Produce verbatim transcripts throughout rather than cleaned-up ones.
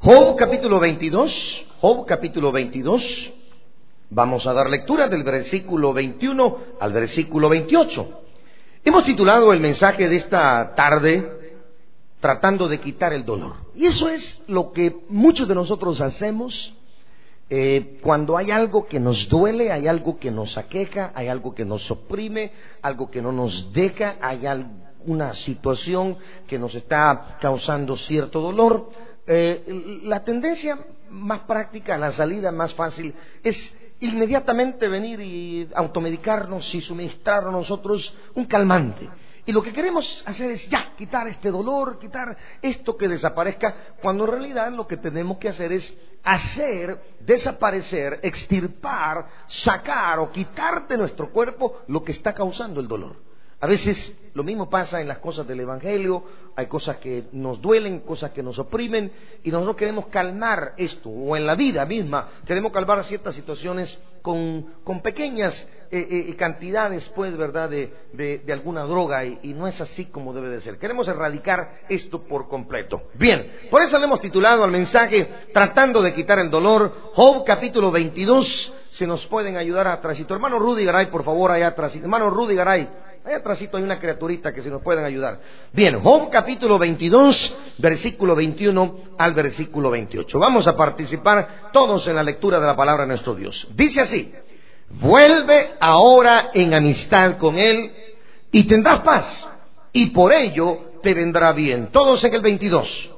Job capítulo veintidós, Job capítulo veintidós, vamos a dar lectura del versículo veintiuno al versículo veintiocho. Hemos titulado el mensaje de esta tarde, tratando de quitar el dolor. Y eso es lo que muchos de nosotros hacemos eh, cuando hay algo que nos duele, hay algo que nos aqueja, hay algo que nos oprime, algo que no nos deja, hay alguna situación que nos está causando cierto dolor. Eh, la tendencia más práctica, la salida más fácil es inmediatamente venir y automedicarnos y suministrar a nosotros un calmante. Y lo que queremos hacer es ya quitar este dolor, quitar esto que desaparezca, cuando en realidad lo que tenemos que hacer es hacer desaparecer, extirpar, sacar o quitar de nuestro cuerpo lo que está causando el dolor. A veces lo mismo pasa en las cosas del Evangelio, hay cosas que nos duelen, cosas que nos oprimen, y nosotros queremos calmar esto, o en la vida misma, queremos calmar ciertas situaciones con, con pequeñas eh, eh, cantidades, pues, ¿verdad?, de, de, de alguna droga, y, y no es así como debe de ser. Queremos erradicar esto por completo. Bien, por eso le hemos titulado al mensaje, tratando de quitar el dolor, Job capítulo veintidós, se nos pueden ayudar atrásito. Hermano Rudy Garay, por favor, allá atrás. Hermano Rudy Garay. Ahí atrásito hay una criaturita que se nos pueden ayudar. Bien, Job capítulo veintidós, versículo veintiuno al versículo veintiocho. Vamos a participar todos en la lectura de la palabra de nuestro Dios. Dice así: vuelve ahora en amistad con él y tendrás paz, y por ello te vendrá bien. Todos en el veintidós.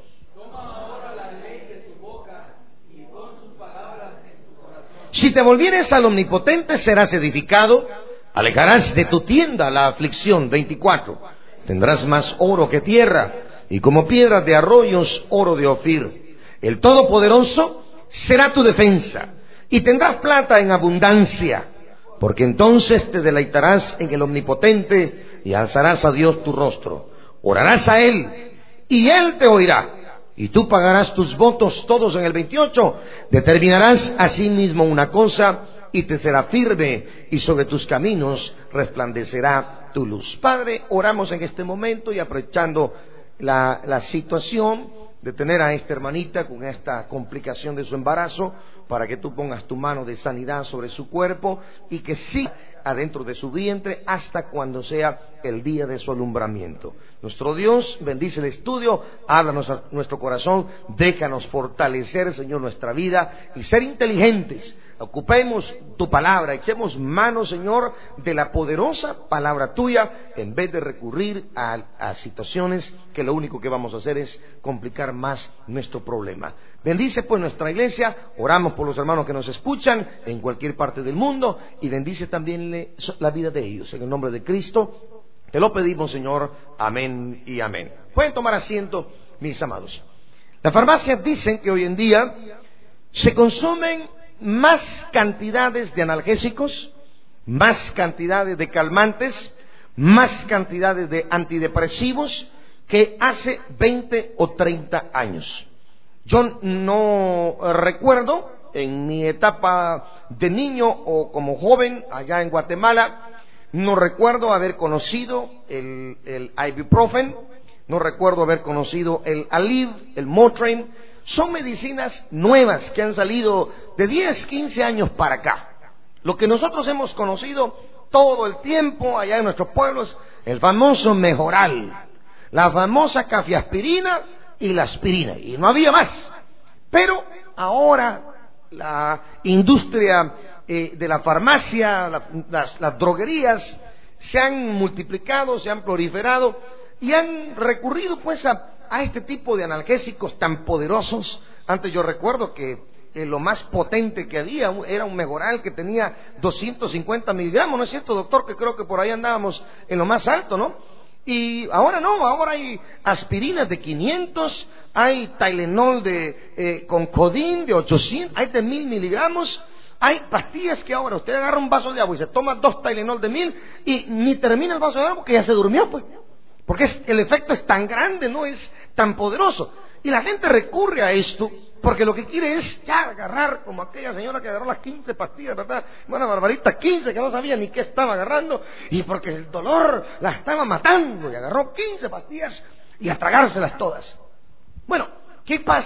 Si te volvieres al Omnipotente, serás edificado. Alejarás de tu tienda la aflicción. veinticuatro. Tendrás más oro que tierra, y como piedras de arroyos, oro de Ofir. El Todopoderoso será tu defensa, y tendrás plata en abundancia, porque entonces te deleitarás en el Omnipotente, y alzarás a Dios tu rostro. Orarás a Él, y Él te oirá, y tú pagarás tus votos. Todos en el veintiocho. Determinarás asimismo una cosa, y te será firme, y sobre tus caminos resplandecerá tu luz. Padre, oramos en este momento y aprovechando la, la situación de tener a esta hermanita con esta complicación de su embarazo, para que tú pongas tu mano de sanidad sobre su cuerpo y que siga adentro de su vientre hasta cuando sea el día de su alumbramiento. Nuestro Dios, bendice el estudio, háblanos a nuestro corazón, déjanos fortalecer, Señor, nuestra vida y ser inteligentes. Ocupemos tu palabra, echemos mano, Señor, de la poderosa palabra tuya, en vez de recurrir a, a situaciones que lo único que vamos a hacer es complicar más nuestro problema. Bendice pues nuestra iglesia, oramos por los hermanos que nos escuchan en cualquier parte del mundo, y bendice también la vida de ellos. En el nombre de Cristo te lo pedimos, Señor. Amén y amén. Pueden tomar asiento, mis amados. Las farmacias dicen que hoy en día se consumen más cantidades de analgésicos, más cantidades de calmantes, más cantidades de antidepresivos que hace veinte o treinta años. Yo no recuerdo en mi etapa de niño o como joven allá en Guatemala, no recuerdo haber conocido el, el ibuprofen, no recuerdo haber conocido el Aleve, el Motrin. Son medicinas nuevas que han salido de diez, quince años para acá. Lo que nosotros hemos conocido todo el tiempo allá en nuestros pueblos, el famoso Mejoral, la famosa cafeaspirina y la aspirina, y no había más. Pero ahora la industria eh, de la farmacia, la, las, las droguerías se han multiplicado, se han proliferado y han recurrido pues a a este tipo de analgésicos tan poderosos. Antes yo recuerdo que eh, lo más potente que había era un Mejoral que tenía doscientos cincuenta miligramos, ¿no es cierto, doctor? Que creo que por ahí andábamos en lo más alto, ¿no? Y ahora no, ahora hay aspirinas de quinientos, hay Tylenol de, eh, con Codeine de ochocientos, hay de mil miligramos. Hay pastillas que ahora usted agarra un vaso de agua y se toma dos Tylenol de mil y ni termina el vaso de agua porque ya se durmió, pues. Porque es, el efecto es tan grande, no es tan poderoso. Y la gente recurre a esto porque lo que quiere es ya agarrar, como aquella señora que agarró las quince pastillas, ¿verdad? Bueno, Barbarita, quince, que no sabía ni qué estaba agarrando, y porque el dolor la estaba matando, y agarró quince pastillas y a tragárselas todas. Bueno, ¿qué pasa?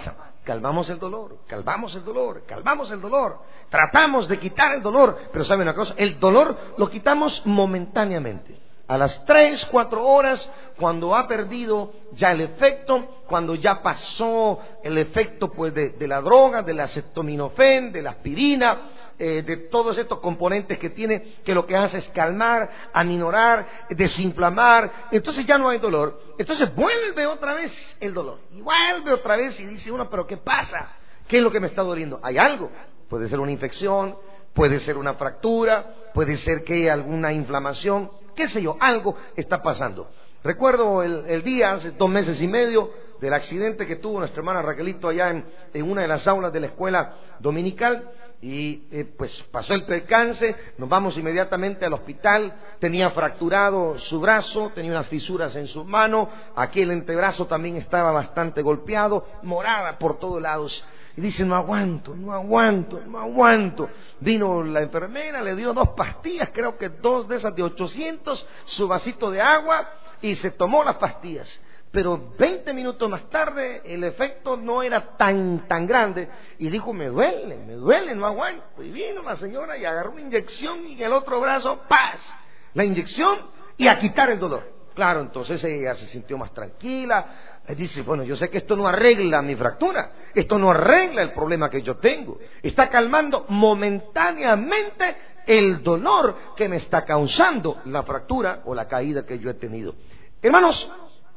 calmamos el dolor, calmamos el dolor, calmamos el dolor, tratamos de quitar el dolor, pero ¿saben una cosa? El dolor lo quitamos momentáneamente. A las tres, cuatro horas, cuando ha perdido ya el efecto, cuando ya pasó el efecto pues de, de la droga, del acetaminofén, de la aspirina, eh, de todos estos componentes que tiene, que lo que hace es calmar, aminorar, desinflamar, entonces ya no hay dolor. Entonces vuelve otra vez el dolor, y vuelve otra vez y dice uno, pero ¿qué pasa? ¿Qué es lo que me está doliendo? ¿Hay algo? Puede ser una infección, puede ser una fractura, puede ser que haya alguna inflamación, qué sé yo, algo está pasando. Recuerdo el, el día, hace dos meses y medio, del accidente que tuvo nuestra hermana Raquelito allá en, en una de las aulas de la escuela dominical, y eh, pues pasó el percance, nos vamos inmediatamente al hospital, tenía fracturado su brazo, tenía unas fisuras en su mano, aquí el antebrazo también estaba bastante golpeado, morada por todos lados. Y dice, no aguanto, no aguanto, no aguanto. Vino la enfermera, le dio dos pastillas, creo que dos de esas de ochocientos, su vasito de agua, y se tomó las pastillas. Pero veinte minutos más tarde el efecto no era tan tan grande, y dijo, me duele, me duele, no aguanto. Y vino la señora y agarró una inyección, y en el otro brazo, ¡paz! La inyección, y a quitar el dolor. Claro, entonces ella se sintió más tranquila. Dice, bueno, yo sé que esto no arregla mi fractura, esto no arregla el problema que yo tengo, está calmando momentáneamente el dolor que me está causando la fractura o la caída que yo he tenido. Hermanos,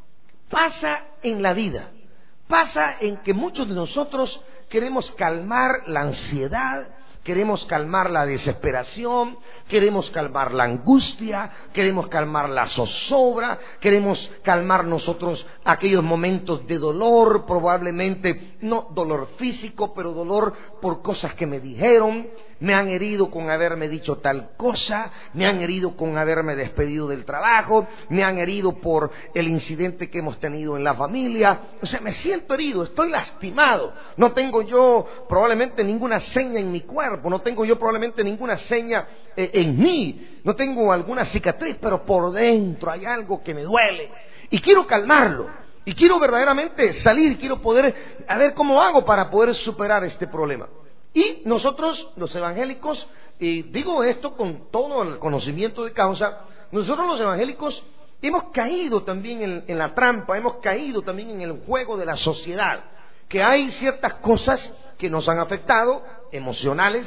pasa en la vida, pasa en que muchos de nosotros queremos calmar la ansiedad, queremos calmar la desesperación, queremos calmar la angustia, queremos calmar la zozobra, queremos calmar nosotros aquellos momentos de dolor, probablemente no dolor físico, pero dolor por cosas que me dijeron, me han herido con haberme dicho tal cosa, me han herido con haberme despedido del trabajo, me han herido por el incidente que hemos tenido en la familia. O sea, me siento herido, estoy lastimado, no tengo yo probablemente ninguna seña en mi cuerpo, no tengo yo probablemente ninguna seña eh, en mí, no tengo alguna cicatriz, pero por dentro hay algo que me duele y quiero calmarlo. Y quiero verdaderamente salir, quiero poder, a ver cómo hago para poder superar este problema. Y nosotros, los evangélicos, y digo esto con todo el conocimiento de causa, nosotros los evangélicos hemos caído también en, en la trampa, hemos caído también en el juego de la sociedad, que hay ciertas cosas que nos han afectado, emocionales,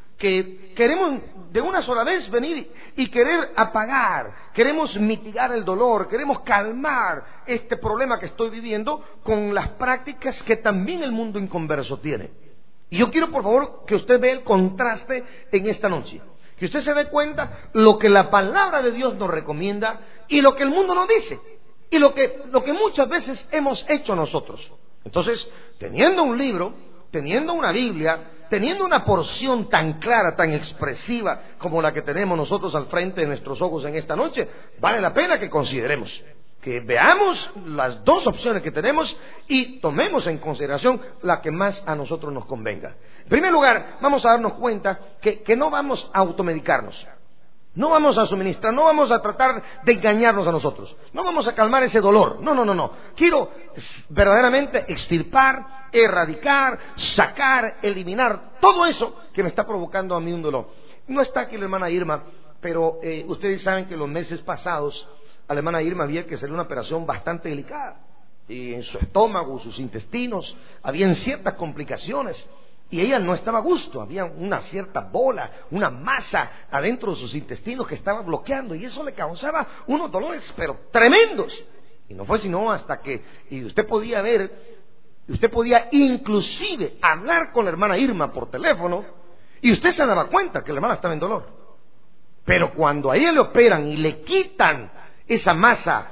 que queremos de una sola vez venir y querer apagar, queremos mitigar el dolor, queremos calmar este problema que estoy viviendo con las prácticas que también el mundo inconverso tiene. Y yo quiero, por favor, que usted vea el contraste en esta noche, que usted se dé cuenta lo que la palabra de Dios nos recomienda y lo que el mundo nos dice, y lo que, lo que muchas veces hemos hecho nosotros. Entonces, teniendo un libro, teniendo una Biblia, teniendo una porción tan clara, tan expresiva como la que tenemos nosotros al frente de nuestros ojos en esta noche, vale la pena que consideremos, que veamos las dos opciones que tenemos y tomemos en consideración la que más a nosotros nos convenga. En primer lugar, vamos a darnos cuenta que, que no vamos a automedicarnos, no vamos a suministrar, no vamos a tratar de engañarnos a nosotros, no vamos a calmar ese dolor, no, no, no, no. Quiero verdaderamente extirpar, erradicar, sacar, eliminar todo eso que me está provocando a mí un dolor. No está aquí la hermana Irma, pero eh, ustedes saben que los meses pasados a la hermana Irma había que hacer una operación bastante delicada, y en su estómago, sus intestinos, habían ciertas complicaciones, y ella no estaba a gusto, había una cierta bola, una masa adentro de sus intestinos que estaba bloqueando, y eso le causaba unos dolores pero tremendos. Y no fue sino hasta que, y usted podía ver, usted podía inclusive hablar con la hermana Irma por teléfono, y usted se daba cuenta que la hermana estaba en dolor. Pero cuando a ella le operan y le quitan esa masa,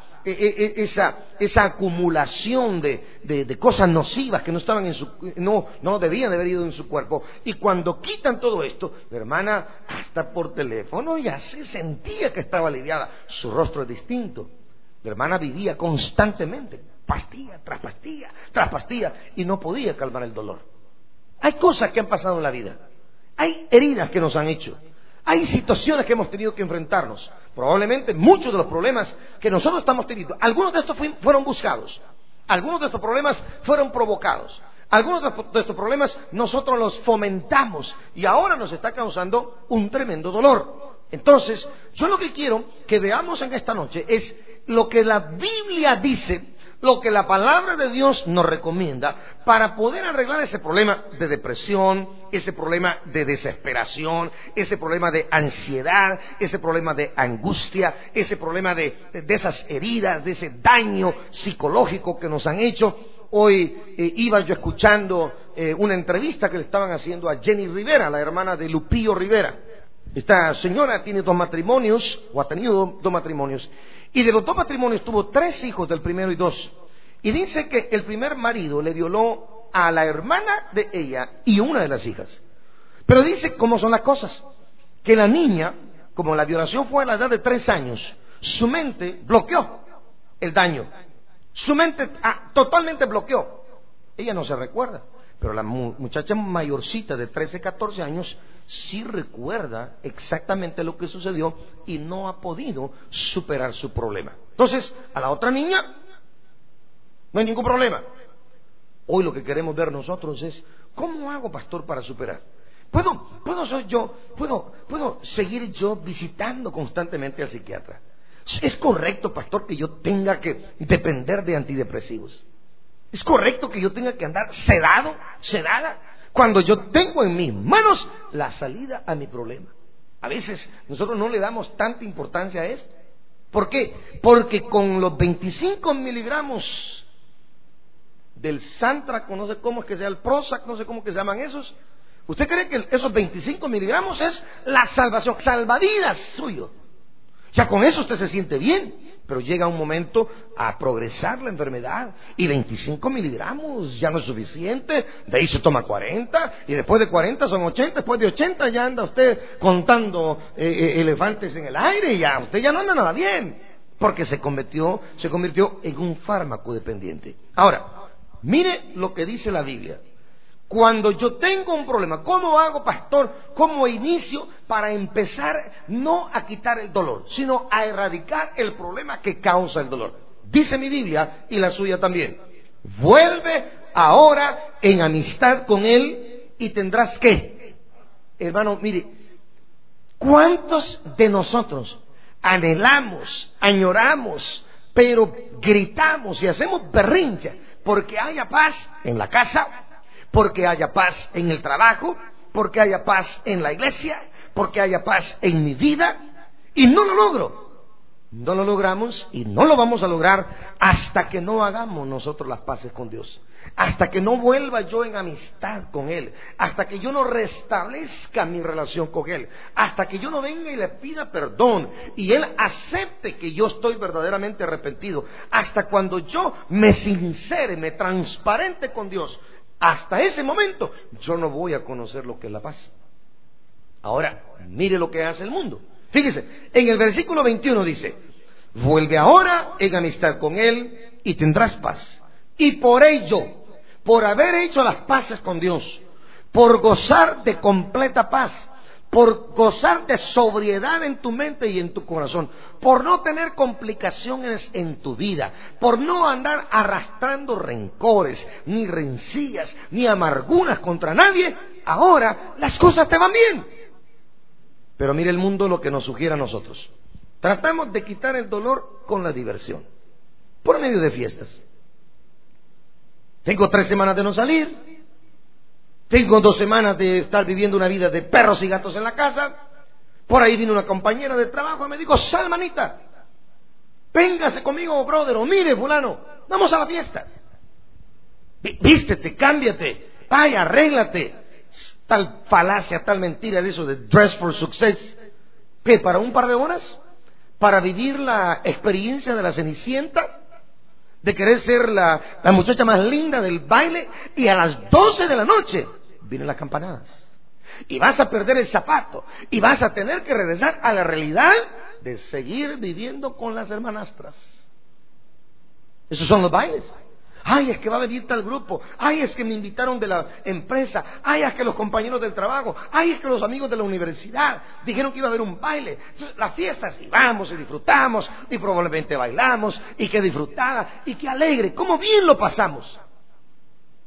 esa, esa acumulación de, de, de cosas nocivas que no estaban en su, no, no debían de haber ido en su cuerpo, y cuando quitan todo esto, la hermana hasta por teléfono ya se sentía que estaba aliviada, su rostro es distinto. La hermana vivía constantemente, pastilla tras pastilla tras pastilla, y no podía calmar el dolor. Hay cosas que han pasado en la vida, hay heridas que nos han hecho, hay situaciones que hemos tenido que enfrentarnos. Probablemente muchos de los problemas que nosotros estamos teniendo, algunos de estos fueron buscados, algunos de estos problemas fueron provocados, Algunos de estos problemas nosotros los fomentamos y ahora nos está causando un tremendo dolor. Entonces, yo lo que quiero que veamos en esta noche es lo que la Biblia dice, lo que la palabra de Dios nos recomienda para poder arreglar ese problema de depresión, ese problema de desesperación, ese problema de ansiedad, ese problema de angustia, ese problema de, de esas heridas, de ese daño psicológico que nos han hecho. Hoy eh, iba yo escuchando eh, una entrevista que le estaban haciendo a Jenny Rivera, la hermana de Lupillo Rivera. Esta señora tiene dos matrimonios, o ha tenido dos, dos matrimonios, y de los dos matrimonios tuvo tres hijos del primero y dos. Y dice que el primer marido le violó a la hermana de ella y una de las hijas. Pero dice cómo son las cosas, que la niña, como la violación fue a la edad de tres años, su mente bloqueó el daño. Su mente ah, totalmente bloqueó. Ella no se recuerda, pero la mu- muchacha mayorcita de trece, catorce años sí recuerda exactamente lo que sucedió y no ha podido superar su problema. Entonces, a la otra niña no hay ningún problema. Hoy lo que queremos ver nosotros es, ¿cómo hago, pastor, para superar? ¿Puedo, puedo, soy yo, puedo, puedo seguir yo visitando constantemente al psiquiatra? ¿Es correcto, pastor, que yo tenga que depender de antidepresivos? ¿Es correcto que yo tenga que andar sedado, sedada, cuando yo tengo en mis manos la salida a mi problema? A veces nosotros no le damos tanta importancia a esto. ¿Por qué? Porque con los veinticinco miligramos del Santrac, no sé cómo es que sea el Prozac, no sé cómo que se llaman esos, ¿usted cree que esos veinticinco miligramos es la salvación, salvavidas suyo? Ya con eso usted se siente bien, pero llega un momento a progresar la enfermedad y veinticinco miligramos ya no es suficiente, de ahí se toma cuarenta y después de cuarenta son ochenta, después de ochenta ya anda usted contando eh, elefantes en el aire y ya usted ya no anda nada bien, porque se convirtió, se convirtió en un fármaco dependiente. Ahora, mire lo que dice la Biblia. Cuando yo tengo un problema, ¿cómo hago, pastor? ¿Cómo inicio para empezar no a quitar el dolor, sino a erradicar el problema que causa el dolor? Dice mi Biblia y la suya también. Vuelve ahora en amistad con Él y tendrás ¿qué? Hermano, mire, ¿cuántos de nosotros anhelamos, añoramos, pero gritamos y hacemos berrincha porque haya paz en la casa, porque haya paz en el trabajo, porque haya paz en la iglesia, porque haya paz en mi vida, y no lo logro? No lo logramos y no lo vamos a lograr hasta que no hagamos nosotros las paces con Dios, hasta que no vuelva yo en amistad con Él, hasta que yo no restablezca mi relación con Él, hasta que yo no venga y le pida perdón y Él acepte que yo estoy verdaderamente arrepentido, hasta cuando yo me sincere, me transparente con Dios. Hasta ese momento yo no voy a conocer lo que es la paz. Ahora, mire lo que hace el mundo. Fíjese, en el versículo veintiuno dice: vuelve ahora en amistad con Él y tendrás paz. Y por ello, por haber hecho las paces con Dios, por gozar de completa paz, por gozar de sobriedad en tu mente y en tu corazón, por no tener complicaciones en tu vida, por no andar arrastrando rencores, ni rencillas, ni amarguras contra nadie, ahora las cosas te van bien. Pero mire el mundo lo que nos sugiere a nosotros. Tratamos de quitar el dolor con la diversión, por medio de fiestas. Tengo tres semanas de no salir, tengo dos semanas de estar viviendo una vida de perros y gatos en la casa. Por ahí vino una compañera de trabajo y me dijo: sal, manita, véngase conmigo, brother, o mire, fulano, vamos a la fiesta. Vístete, cámbiate, vaya, arréglate. Tal falacia, tal mentira de eso de dress for success. ¿Qué? ¿Para un par de horas? ¿Para vivir la experiencia de la Cenicienta? ¿De querer ser la, la muchacha más linda del baile? Y a las doce de la noche vienen las campanadas. Y vas a perder el zapato. Y vas a tener que regresar a la realidad de seguir viviendo con las hermanastras. Esos son los bailes. Ay, es que va a venir tal grupo. Ay, es que me invitaron de la empresa. Ay, es que los compañeros del trabajo. Ay, es que los amigos de la universidad dijeron que iba a haber un baile. Entonces, las fiestas, y vamos y disfrutamos, y probablemente bailamos, y qué disfrutada, y qué alegre. ¿Cómo bien lo pasamos?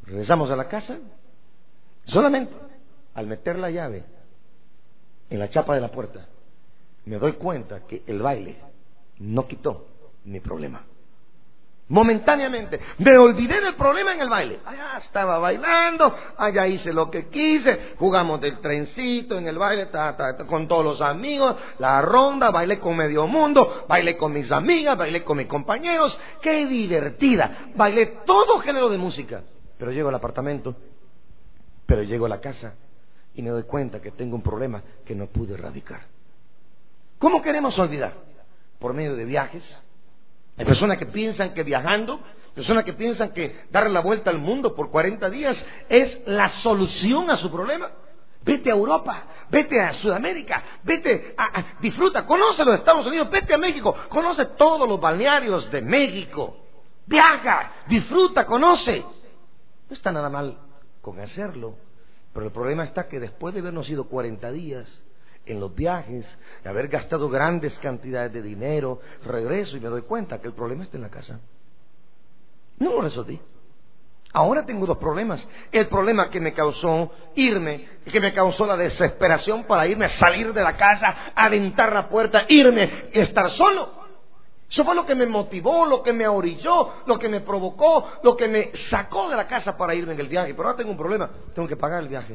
Regresamos a la casa. Solamente al meter la llave en la chapa de la puerta, me doy cuenta que el baile no quitó mi problema. Momentáneamente me olvidé del problema en el baile. Allá estaba bailando, allá hice lo que quise, jugamos del trencito en el baile, ta, ta, ta, con todos los amigos, la ronda, bailé con medio mundo, bailé con mis amigas, bailé con mis compañeros. ¡Qué divertida! Bailé todo género de música. Pero llego al apartamento, pero llego a la casa y me doy cuenta que tengo un problema que no pude erradicar. ¿Cómo queremos olvidar? Por medio de viajes. Hay personas que piensan que viajando, personas que piensan que darle la vuelta al mundo por cuarenta días es la solución a su problema. Vete a Europa, vete a Sudamérica, vete a, a disfruta, conoce los Estados Unidos, vete a México, conoce todos los balnearios de México. Viaja, disfruta, conoce. No está nada mal con hacerlo, pero el problema está que después de habernos ido cuarenta días en los viajes, de haber gastado grandes cantidades de dinero, regreso y me doy cuenta que el problema está en la casa. No lo resolví. Ahora tengo dos problemas. El problema que me causó irme, que me causó la desesperación para irme, salir de la casa, aventar la puerta, irme y estar solo. Eso fue lo que me motivó, lo que me orilló, lo que me provocó, lo que me sacó de la casa para irme en el viaje. Pero ahora tengo un problema, tengo que pagar el viaje.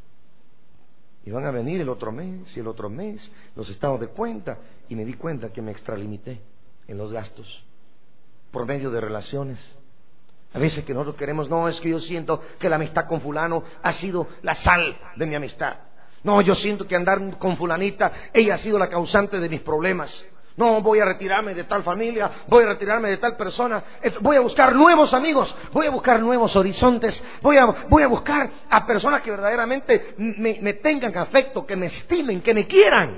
Y van a venir el otro mes y el otro mes los estados de cuenta. Y me di cuenta que me extralimité en los gastos por medio de relaciones. A veces que nosotros queremos, no, es que yo siento que la amistad con fulano ha sido la sal de mi amistad. No, yo siento que andar con fulanita, ella ha sido la causante de mis problemas. No, voy a retirarme de tal familia, voy a retirarme de tal persona, voy a buscar nuevos amigos, voy a buscar nuevos horizontes, voy a, voy a buscar a personas que verdaderamente me, me tengan afecto, que me estimen, que me quieran.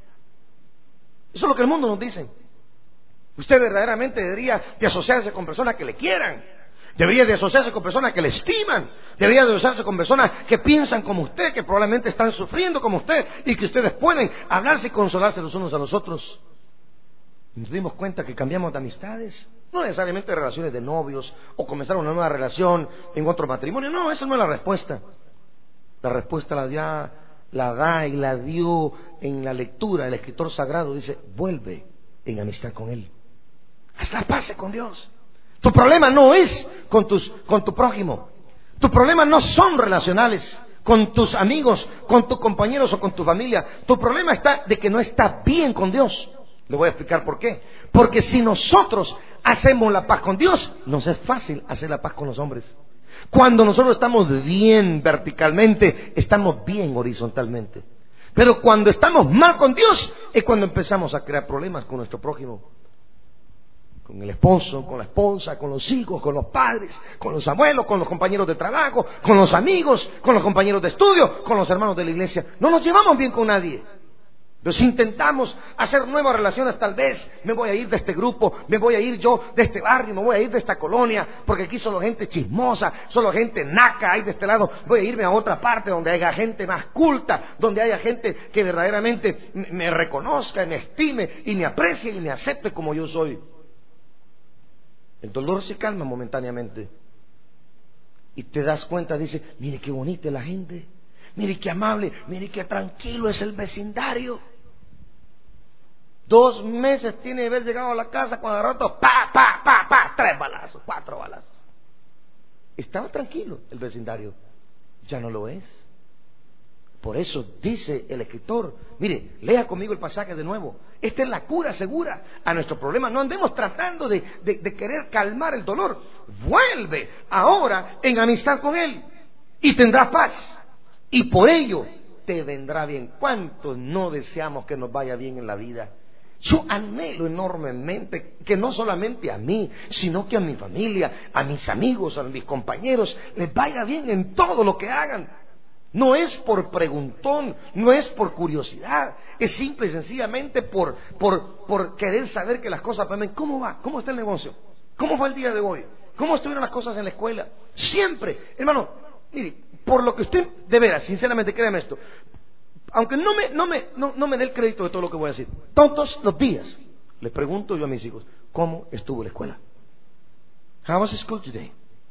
Eso es lo que el mundo nos dice. Usted verdaderamente debería de asociarse con personas que le quieran, debería de asociarse con personas que le estiman, debería de asociarse con personas que piensan como usted, que probablemente están sufriendo como usted y que ustedes pueden hablarse y consolarse los unos a los otros. Nos dimos cuenta que cambiamos de amistades, no necesariamente de relaciones de novios o comenzar una nueva relación en otro matrimonio. No, esa no es la respuesta. La respuesta la da, la da y la dio en la lectura. El escritor sagrado dice, vuelve en amistad con Él. Haz la paz con Dios. Tu problema no es con, tus, con tu prójimo. Tu problema no son relacionales con tus amigos, con tus compañeros o con tu familia. Tu problema está de que no estás bien con Dios. Le voy a explicar por qué. Porque si nosotros hacemos la paz con Dios, nos es fácil hacer la paz con los hombres. Cuando nosotros estamos bien verticalmente, estamos bien horizontalmente. Pero cuando estamos mal con Dios, es cuando empezamos a crear problemas con nuestro prójimo. Con el esposo, con la esposa, con los hijos, con los padres, con los abuelos, con los compañeros de trabajo, con los amigos, con los compañeros de estudio, con los hermanos de la iglesia. No nos llevamos bien con nadie. Pero si intentamos hacer nuevas relaciones, tal vez me voy a ir de este grupo, me voy a ir yo de este barrio, me voy a ir de esta colonia, porque aquí solo gente chismosa, solo gente naca hay de este lado. Voy a irme a otra parte donde haya gente más culta, donde haya gente que verdaderamente me reconozca, me estime y me aprecie y me acepte como yo soy. El dolor se calma momentáneamente y te das cuenta, dice, mire qué bonita es la gente, mire qué amable, mire qué tranquilo es el vecindario. Dos meses tiene de haber llegado a la casa cuando de rato, pa, pa, pa, pa, tres balazos, cuatro balazos. Estaba tranquilo el vecindario, ya no lo es. Por eso dice el escritor, mire, lea conmigo el pasaje de nuevo. Esta es la cura segura a nuestro problema. No andemos tratando de, de, de querer calmar el dolor. Vuelve ahora en amistad con Él y tendrás paz. Y por ello te vendrá bien. ¿Cuántos no deseamos que nos vaya bien en la vida? Yo anhelo enormemente que no solamente a mí, sino que a mi familia, a mis amigos, a mis compañeros, les vaya bien en todo lo que hagan. No es por preguntón, no es por curiosidad, es simple y sencillamente por, por, por querer saber que las cosas van bien. ¿Cómo va? ¿Cómo está el negocio? ¿Cómo fue el día de hoy? ¿Cómo estuvieron las cosas en la escuela? Siempre, hermano, mire, por lo que usted, de veras, sinceramente, créame esto, aunque no me, no me, no, no me dé el crédito de todo lo que voy a decir, todos los días les pregunto yo a mis hijos, ¿cómo estuvo la escuela? How was school today?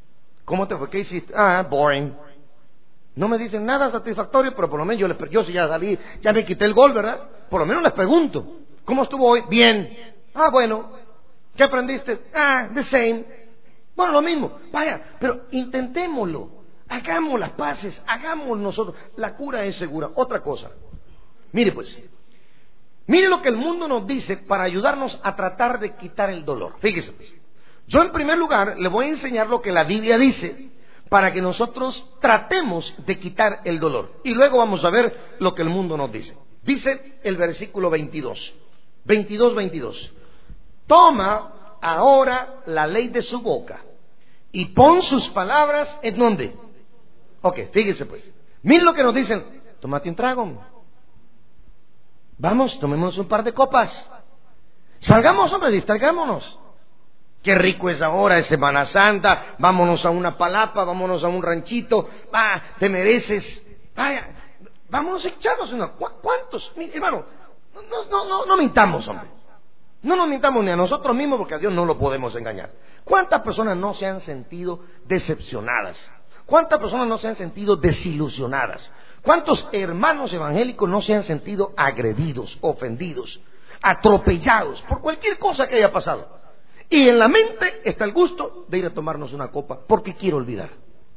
¿Cómo te fue? ¿Qué hiciste? Ah, boring. No me dicen nada satisfactorio, pero por lo menos yo les, yo si ya salí, ya me quité el gol, ¿verdad? Por lo menos les pregunto, ¿cómo estuvo hoy? Bien. Ah, bueno. ¿Qué aprendiste? Ah, the same. Bueno, lo mismo. Vaya, pero intentémoslo. Hagamos las paces, hagamos nosotros. La cura es segura. Otra cosa. Mire pues, mire lo que el mundo nos dice para ayudarnos a tratar de quitar el dolor. Fíjese pues. Yo en primer lugar le voy a enseñar lo que la Biblia dice para que nosotros tratemos de quitar el dolor. Y luego vamos a ver lo que el mundo nos dice. Dice el versículo veintidós. veintidós, veintidós. Toma ahora la ley de su boca y pon sus palabras en ¿dónde? Ok, fíjese pues. Miren lo que nos dicen. Tómate un trago. Vamos, tomemos un par de copas. Salgamos, hombre, distraigámonos. Qué rico es ahora, es Semana Santa. Vámonos a una palapa, vámonos a un ranchito. Ah, te mereces. Vaya, vámonos a echarnos una. ¿Cuántos? Mi hermano, no, no, no, no mintamos, hombre. No nos mintamos ni a nosotros mismos porque a Dios no lo podemos engañar. ¿Cuántas personas no se han sentido decepcionadas? ¿Cuántas personas no se han sentido desilusionadas? ¿Cuántos hermanos evangélicos no se han sentido agredidos, ofendidos, atropellados por cualquier cosa que haya pasado? Y en la mente está el gusto de ir a tomarnos una copa porque quiero olvidar.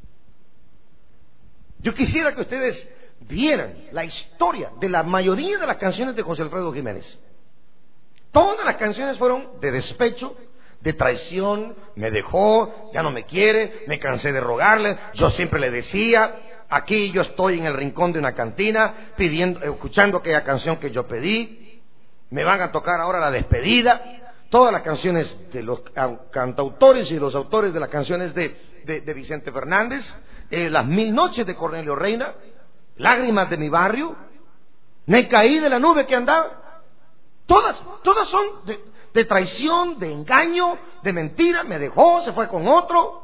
Yo quisiera que ustedes vieran la historia de la mayoría de las canciones de José Alfredo Jiménez. Todas las canciones fueron de despecho, de traición, me dejó, ya no me quiere, me cansé de rogarle, yo siempre le decía, aquí yo estoy en el rincón de una cantina, pidiendo, escuchando aquella canción que yo pedí, me van a tocar ahora la despedida. Todas las canciones de los cantautores y los autores de las canciones de, de, de Vicente Fernández, eh, Las Mil Noches de Cornelio Reina, Lágrimas de mi barrio, Me caí de la nube que andaba. Todas, todas son de, de traición, de engaño, de mentira. Me dejó, se fue con otro.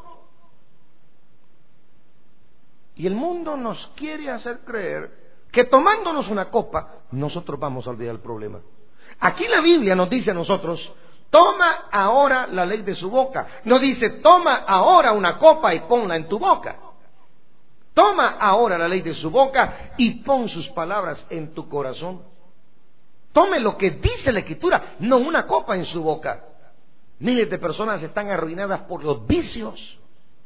Y el mundo nos quiere hacer creer que tomándonos una copa, nosotros vamos a olvidar el problema. Aquí la Biblia nos dice a nosotros, toma ahora la ley de su boca. No dice, toma ahora una copa y ponla en tu boca. Toma ahora la ley de su boca y pon sus palabras en tu corazón. Tome lo que dice la Escritura, no una copa en su boca. Miles de personas están arruinadas por los vicios.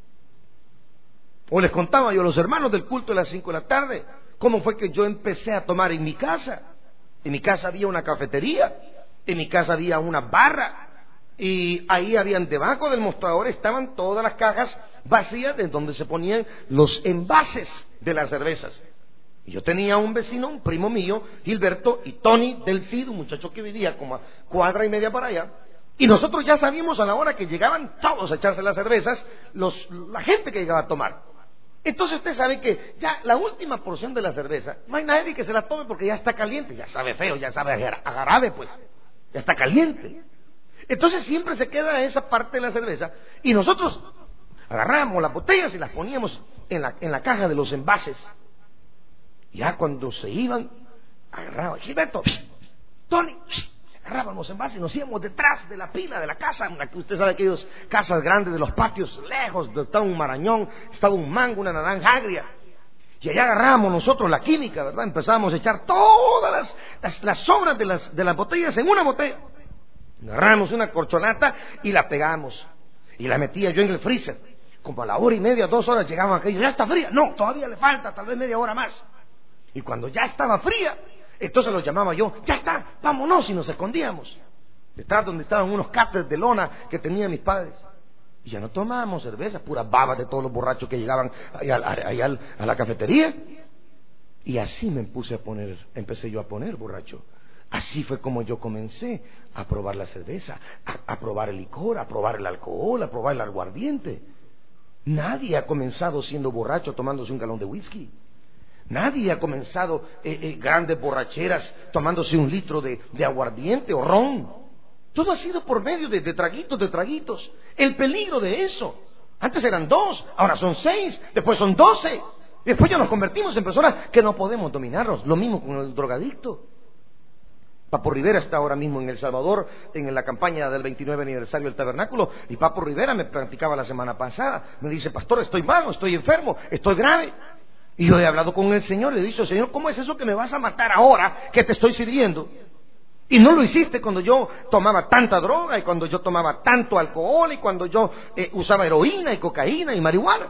O les contaba yo a los hermanos del culto de las cinco de la tarde, cómo fue que yo empecé a tomar en mi casa. En mi casa había una cafetería, en mi casa había una barra, y ahí habían, debajo del mostrador estaban todas las cajas vacías de donde se ponían los envases de las cervezas. Y yo tenía un vecino, un primo mío, Gilberto y Tony del Cid, un muchacho que vivía como a cuadra y media para allá. Y nosotros ya sabíamos a la hora que llegaban todos a echarse las cervezas, los, la gente que llegaba a tomar. Entonces usted sabe que ya la última porción de la cerveza, no hay nadie que se la tome porque ya está caliente, ya sabe feo, ya sabe a jarabe, pues, ya está caliente. Entonces siempre se queda esa parte de la cerveza y nosotros agarrábamos las botellas y las poníamos en la, en la caja de los envases. Ya cuando se iban, agarraban, Gilberto, Tony, agarraban los envases y nos íbamos detrás de la pila de la casa. Usted sabe aquellas casas grandes de los patios, lejos, estaba un marañón, estaba un mango, una naranja agria. Y allá agarrábamos nosotros la química, ¿verdad? Empezábamos a echar todas las, las, las sobras de las, de las botellas en una botella. Agarramos una corcholata y la pegamos. Y la metía yo en el freezer. Como a la hora y media, dos horas llegaban aquellos, ya está fría. No, todavía le falta, tal vez media hora más. Y cuando ya estaba fría, entonces los llamaba yo, ya está, vámonos, y nos escondíamos detrás donde estaban unos cáteres de lona que tenían mis padres. Y ya no tomábamos cerveza, puras babas de todos los borrachos que llegaban allá, allá a la cafetería. Y así me puse a poner, empecé yo a poner borracho. Así fue como yo comencé a probar la cerveza, a, a probar el licor, a probar el alcohol, a probar el aguardiente. Nadie ha comenzado siendo borracho tomándose un galón de whisky. Nadie ha comenzado eh, eh, grandes borracheras tomándose un litro de, de aguardiente o ron. Todo ha sido por medio de, de traguitos, de traguitos. El peligro de eso. Antes eran dos, ahora son seis, después son doce. Después ya nos convertimos en personas que no podemos dominarnos. Lo mismo con el drogadicto. Papo Rivera está ahora mismo en El Salvador en la campaña del veintinueve aniversario del Tabernáculo, y Papo Rivera me platicaba la semana pasada, me dice: pastor, estoy malo, estoy enfermo, estoy grave. Y yo he hablado con el Señor, le he dicho: Señor, ¿cómo es eso que me vas a matar ahora que te estoy sirviendo? Y no lo hiciste cuando yo tomaba tanta droga, y cuando yo tomaba tanto alcohol, y cuando yo eh, usaba heroína y cocaína y marihuana.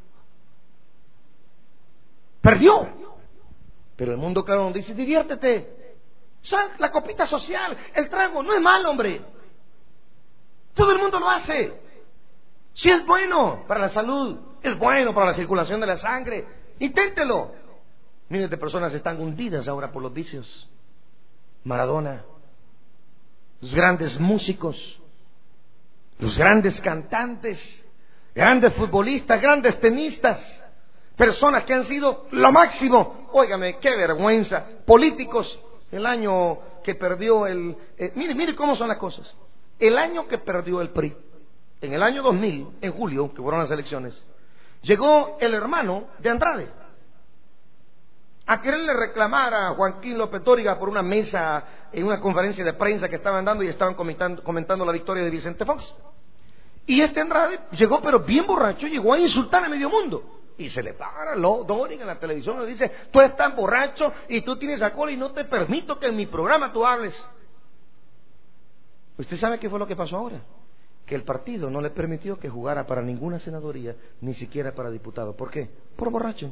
Perdió. Pero el mundo, claro, nos dice: diviértete, sal, la copita social, el trago, no es malo, hombre. Todo el mundo lo hace. Si es bueno para la salud, es bueno para la circulación de la sangre, inténtelo. Miles de personas están hundidas ahora por los vicios. Maradona, los grandes músicos, los grandes cantantes, grandes futbolistas, grandes tenistas, personas que han sido lo máximo. Óigame, qué vergüenza. Políticos, el año que perdió el... Eh, mire, mire cómo son las cosas. El año que perdió el P R I, en el año dos mil, en julio, que fueron las elecciones, llegó el hermano de Andrade a quererle reclamar a Joaquín López Dóriga por una mesa en una conferencia de prensa que estaban dando, y estaban comentando, comentando la victoria de Vicente Fox. Y este Andrade llegó, pero bien borracho, llegó a insultar a medio mundo. Y se le para lo Dóriga en la televisión, le dice: tú estás borracho y tú tienes alcohol y no te permito que en mi programa tú hables. ¿Usted sabe qué fue lo que pasó ahora? Que el partido no le permitió que jugara para ninguna senaduría, ni siquiera para diputado. ¿Por qué? Por borracho.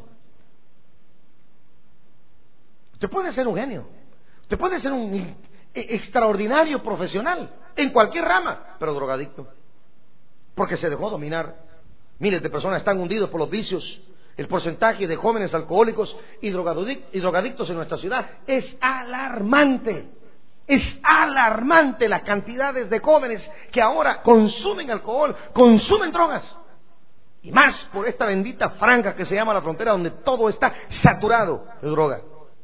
Usted puede ser un genio, usted puede ser un extraordinario profesional en cualquier rama, pero drogadicto, porque se dejó dominar. Miles de personas están hundidos por los vicios. El porcentaje de jóvenes alcohólicos y drogadictos en nuestra ciudad es alarmante. Es alarmante las cantidades de jóvenes que ahora consumen alcohol, consumen drogas. Y más por esta bendita franja que se llama la frontera, donde todo está saturado de droga.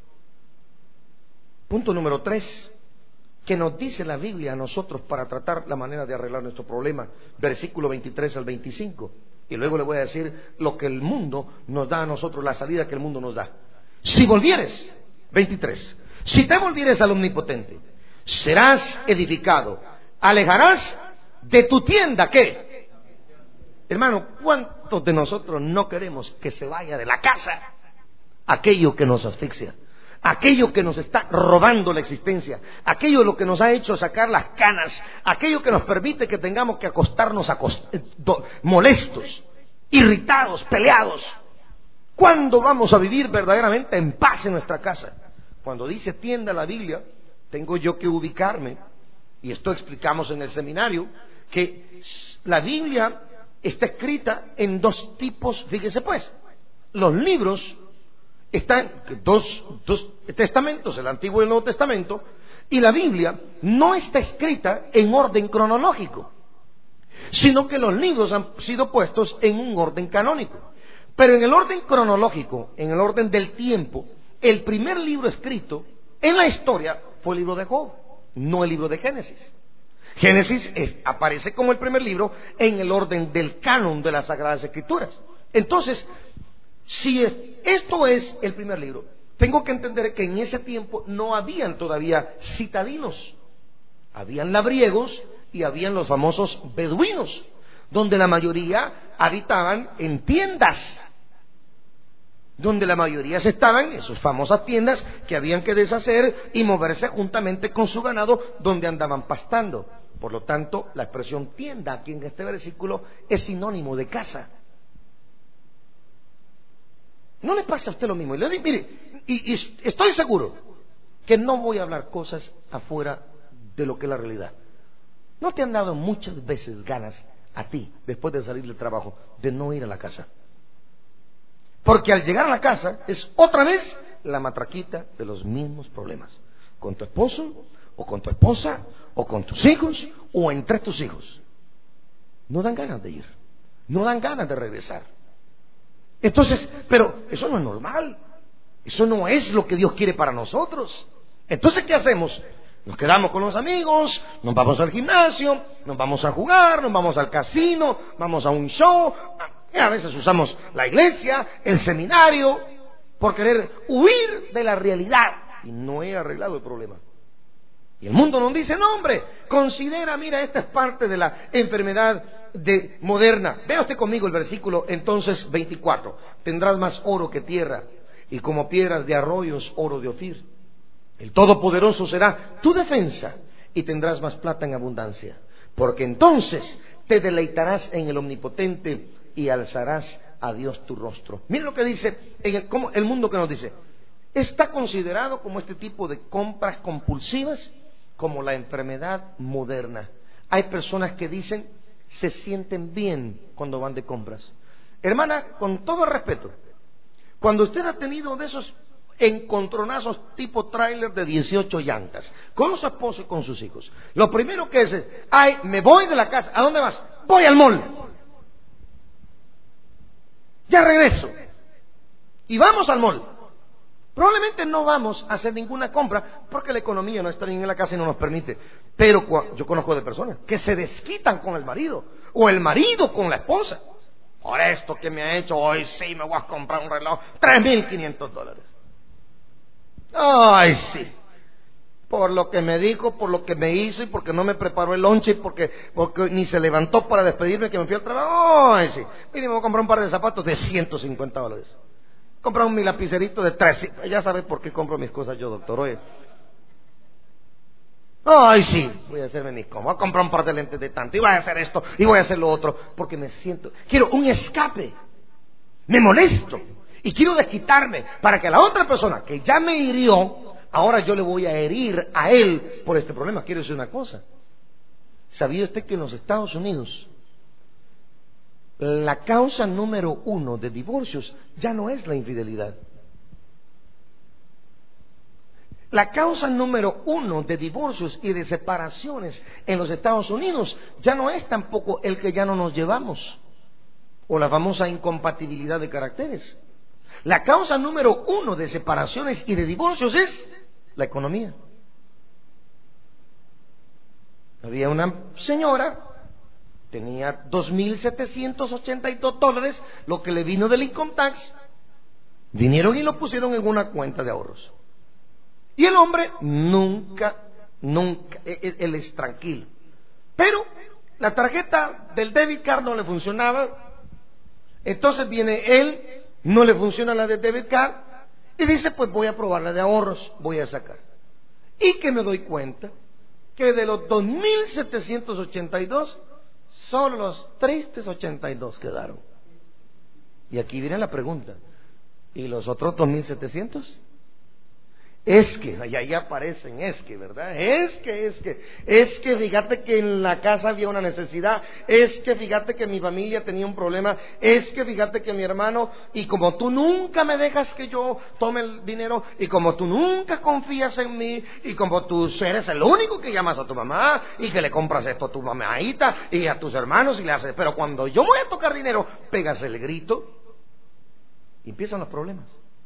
Punto número tres, que nos dice la Biblia a nosotros para tratar la manera de arreglar nuestro problema. Versículo veintitrés al veinticinco. Y luego le voy a decir lo que el mundo nos da a nosotros, la salida que el mundo nos da. Si volvieres, veintitrés, si te volvieres al Omnipotente, serás edificado, alejarás de tu tienda, ¿qué? Hermano, ¿cuántos de nosotros no queremos que se vaya de la casa aquello que nos asfixia, aquello que nos está robando la existencia, aquello lo que nos ha hecho sacar las canas, aquello que nos permite que tengamos que acostarnos acost- do- molestos, irritados, peleados? ¿Cuándo vamos a vivir verdaderamente en paz en nuestra casa? Cuando dice tienda la Biblia, tengo yo que ubicarme, y esto explicamos en el seminario, que la Biblia está escrita en dos tipos. Fíjese pues, los libros están dos, dos testamentos, el Antiguo y el Nuevo Testamento, y la Biblia no está escrita en orden cronológico, sino que los libros han sido puestos en un orden canónico. Pero en el orden cronológico, en el orden del tiempo, el primer libro escrito en la historia fue el libro de Job, no el libro de Génesis. Génesis es, aparece como el primer libro en el orden del canon de las Sagradas Escrituras. Entonces, si es, esto es el primer libro, tengo que entender que en ese tiempo no habían todavía citadinos, habían labriegos y habían los famosos beduinos, donde la mayoría habitaban en tiendas, donde la mayoría se estaban en sus famosas tiendas que habían que deshacer y moverse juntamente con su ganado, donde andaban pastando. Por lo tanto, la expresión tienda aquí en este versículo es sinónimo de casa. ¿No le pasa a usted lo mismo? Y le digo, mire, y, y estoy seguro que no voy a hablar cosas afuera de lo que es la realidad. ¿No te han dado muchas veces ganas a ti, después de salir del trabajo, de no ir a la casa? Porque al llegar a la casa es otra vez la matraquita de los mismos problemas, con tu esposo, o con tu esposa, o con tus hijos, o entre tus hijos. No dan ganas de ir, no dan ganas de regresar. Entonces, pero eso no es normal, eso no es lo que Dios quiere para nosotros. Entonces, ¿qué hacemos? Nos quedamos con los amigos, nos vamos al gimnasio, nos vamos a jugar, nos vamos al casino, vamos a un show. Y a veces usamos la iglesia, el seminario, por querer huir de la realidad. Y no he arreglado el problema. Y el mundo nos dice, no hombre, considera, mira, esta es parte de la enfermedad de moderna. Vea usted conmigo el versículo entonces veinticuatro. Tendrás más oro que tierra, y como piedras de arroyos oro de Ofir. El Todopoderoso será tu defensa, y tendrás más plata en abundancia. Porque entonces te deleitarás en el Omnipotente y alzarás a Dios tu rostro. Mira lo que dice en el, como el mundo que nos dice. Está considerado como este tipo de compras compulsivas como la enfermedad moderna. Hay personas que dicen se sienten bien cuando van de compras. Hermana, con todo respeto, cuando usted ha tenido de esos encontronazos tipo tráiler de dieciocho llantas con su esposo y con sus hijos, lo primero que es, ay, me voy de la casa. ¿A dónde vas? Voy al mall. Ya regreso. Y vamos al mall. Probablemente no vamos a hacer ninguna compra porque la economía no está bien en la casa y no nos permite. Pero yo conozco de personas que se desquitan con el marido o el marido con la esposa. Por esto que me ha hecho, hoy sí me voy a comprar un reloj, tres mil quinientos dólares. Ay, sí. Por lo que me dijo, por lo que me hizo y porque no me preparó el lonche, porque, porque ni se levantó para despedirme que me fui al trabajo. Ay, sí. Mire, me voy a comprar un par de zapatos de ciento cincuenta dólares. Comprar un mi lapicerito de tres. Ya sabe por qué compro mis cosas yo, doctor. Oye. Ay, sí, voy a hacerme mis cosas. Voy a comprar un par de lentes de tanto. Y voy a hacer esto. Y voy a hacer lo otro. Porque me siento. Quiero un escape. Me molesto. Y quiero desquitarme. Para que la otra persona que ya me hirió, ahora yo le voy a herir a él por este problema. Quiero decir una cosa. ¿Sabía usted que en los Estados Unidos la causa número uno de divorcios ya no es la infidelidad? La causa número uno de divorcios y de separaciones en los Estados Unidos ya no es tampoco el que ya no nos llevamos o la famosa incompatibilidad de caracteres. La causa número uno de separaciones y de divorcios es la economía. Había una señora, tenía dos mil setecientos ochenta y dos dólares, lo que le vino del income tax. Vinieron y lo pusieron en una cuenta de ahorros. Y el hombre nunca, nunca, él, él es tranquilo. Pero la tarjeta del debit card no le funcionaba. Entonces viene él, no le funciona la de debit card, y dice, pues voy a probar la de ahorros, voy a sacar. Y que me doy cuenta que de los dos mil setecientos ochenta y dos, solo los tristes ochenta y dos quedaron. Y aquí viene la pregunta, ¿y los otros dos mil setecientos? Es que, y ahí aparecen, es que, ¿verdad? Es que, es que, es que fíjate que en la casa había una necesidad, es que fíjate que mi familia tenía un problema, es que fíjate que mi hermano, y como tú nunca me dejas que yo tome el dinero, y como tú nunca confías en mí, y como tú eres el único que llamas a tu mamá, y que le compras esto a tu mamadita, y a tus hermanos, y le haces, pero cuando yo voy a tocar dinero, pegas el grito, y empiezan los problemas.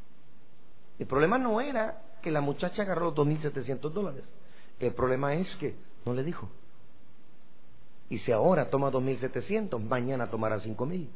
El problema no era que la muchacha agarró dos mil setecientos dólares. El problema es que no le dijo. Y si ahora toma dos mil setecientos, mañana tomará cinco mil.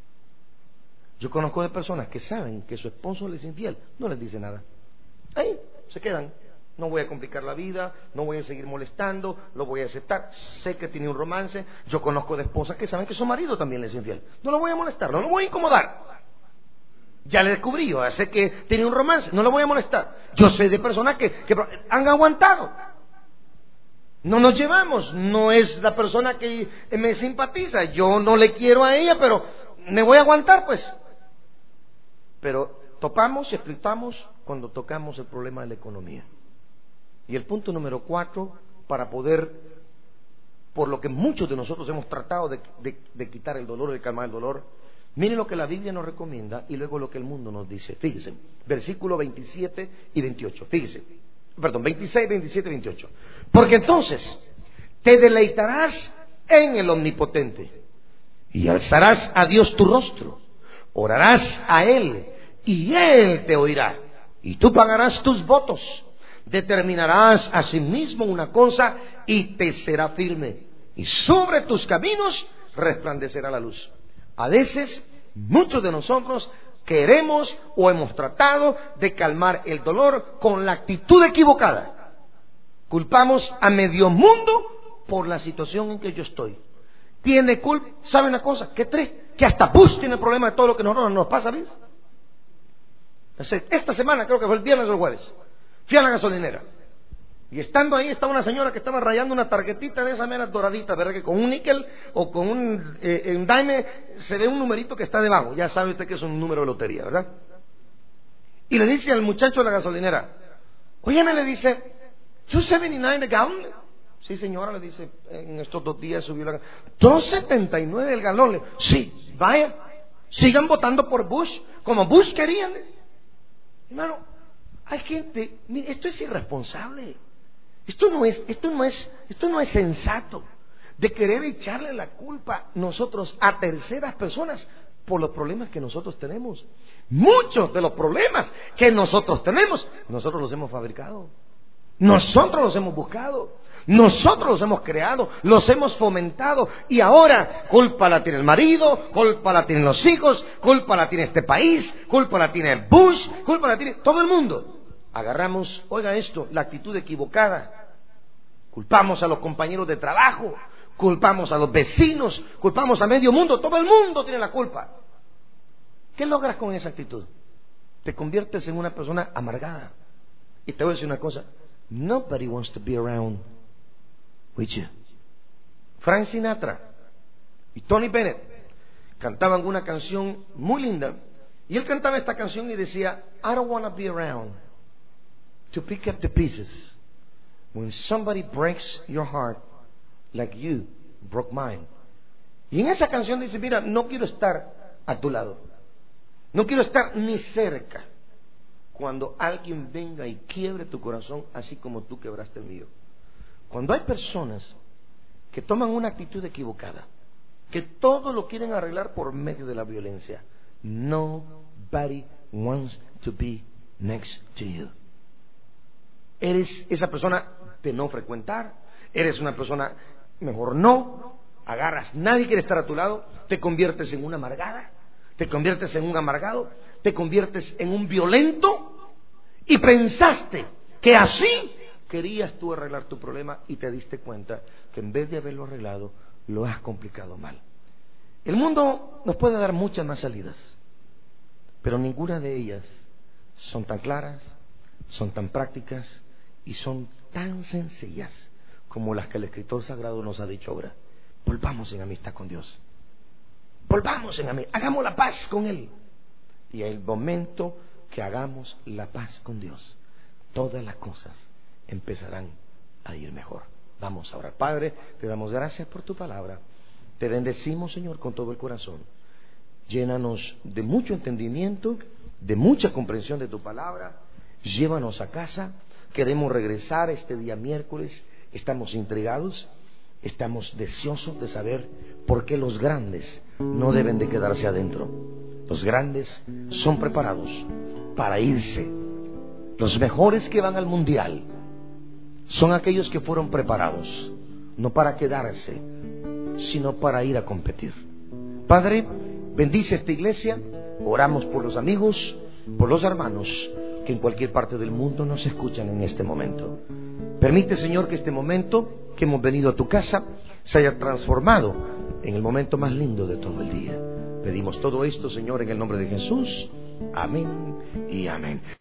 Yo conozco de personas que saben que su esposo les es infiel, no les dice nada. Ahí se quedan. No voy a complicar la vida, no voy a seguir molestando, lo voy a aceptar. Sé que tiene un romance. Yo conozco de esposas que saben que su marido también les es infiel. No lo voy a molestar, no lo voy a incomodar. Ya le descubrí, yo sé que tiene un romance, no lo voy a molestar. Yo sé de personas que, que han aguantado. No nos llevamos, no es la persona que me simpatiza. Yo no le quiero a ella, pero me voy a aguantar, pues. Pero topamos y explicamos cuando tocamos el problema de la economía. Y el punto número cuatro, para poder, por lo que muchos de nosotros hemos tratado de, de, de quitar el dolor, de calmar el dolor, miren lo que la Biblia nos recomienda y luego lo que el mundo nos dice. Fíjese, versículo veintisiete y veintiocho. Fíjese, perdón, veintiséis, veintisiete y veintiocho. Porque entonces te deleitarás en el Omnipotente y alzarás a Dios tu rostro, orarás a Él y Él te oirá y tú pagarás tus votos, determinarás a sí mismo una cosa y te será firme y sobre tus caminos resplandecerá la luz. A veces, muchos de nosotros queremos o hemos tratado de calmar el dolor con la actitud equivocada. Culpamos a medio mundo por la situación en que yo estoy. Tiene culpa. ¿Saben una cosa? Qué triste. Que hasta Bush tiene el problema de todo lo que nosotros nos pasa, ¿ves? Esta semana, creo que fue el viernes o el jueves, fui a la gasolinera. Y estando ahí estaba una señora que estaba rayando una tarjetita de esas meras doraditas, ¿verdad? Que con un níquel o con un, eh, un dime se ve un numerito que está debajo. Ya sabe usted que es un número de lotería, ¿verdad? Y le dice al muchacho de la gasolinera, oye, me le dice, ¿dos setenta y nueve el galón? Sí, señora, le dice, en estos dos días subió la... dos setenta y nueve el galón. Le... Sí, vaya, sigan votando por Bush, como Bush querían. Hermano, hay gente, mire, esto es irresponsable. Esto no es, esto no es, esto no es sensato, de querer echarle la culpa nosotros a terceras personas por los problemas que nosotros tenemos. Muchos de los problemas que nosotros tenemos, nosotros los hemos fabricado, nosotros los hemos buscado, nosotros los hemos creado, los hemos fomentado, y ahora culpa la tiene el marido, culpa la tienen los hijos, culpa la tiene este país, culpa la tiene Bush, culpa la tiene todo el mundo. Agarramos, oiga esto, la actitud equivocada. Culpamos a los compañeros de trabajo, culpamos a los vecinos, culpamos a medio mundo, todo el mundo tiene la culpa. ¿Qué logras con esa actitud? Te conviertes en una persona amargada. Y te voy a decir una cosa, nobody wants to be around with you. Frank Sinatra y Tony Bennett cantaban una canción muy linda, y él cantaba esta canción y decía, I don't want to be around to pick up the pieces when somebody breaks your heart like you broke mine. Y en esa canción dice, mira, no quiero estar a tu lado, no quiero estar ni cerca cuando alguien venga y quiebre tu corazón así como tú quebraste el mío. Cuando hay personas que toman una actitud equivocada, que todo lo quieren arreglar por medio de la violencia, nobody wants to be next to you. Eres esa persona de no frecuentar, eres una persona mejor no, agarras, nadie quiere estar a tu lado, te conviertes en una amargada, te conviertes en un amargado, te conviertes en un violento, y pensaste que así querías tú arreglar tu problema, y te diste cuenta que en vez de haberlo arreglado, lo has complicado mal. El mundo nos puede dar muchas más salidas, pero ninguna de ellas son tan claras, son tan prácticas y son tan sencillas como las que el escritor sagrado nos ha dicho ahora. Volvamos en amistad con Dios, volvamos en amistad, hagamos la paz con Él, y en el momento que hagamos la paz con Dios, todas las cosas empezarán a ir mejor. Vamos a orar. Padre, te damos gracias por tu palabra, te bendecimos, Señor, con todo el corazón. Llénanos de mucho entendimiento, de mucha comprensión de tu palabra. Llévanos a casa, queremos regresar este día miércoles, estamos intrigados, estamos deseosos de saber por qué los grandes no deben de quedarse adentro. Los grandes son preparados para irse. Los mejores que van al mundial son aquellos que fueron preparados, no para quedarse, sino para ir a competir. Padre, bendice esta iglesia, oramos por los amigos, por los hermanos que en cualquier parte del mundo nos escuchan en este momento. Permite, Señor, que este momento que hemos venido a tu casa se haya transformado en el momento más lindo de todo el día. Pedimos todo esto, Señor, en el nombre de Jesús. Amén y amén.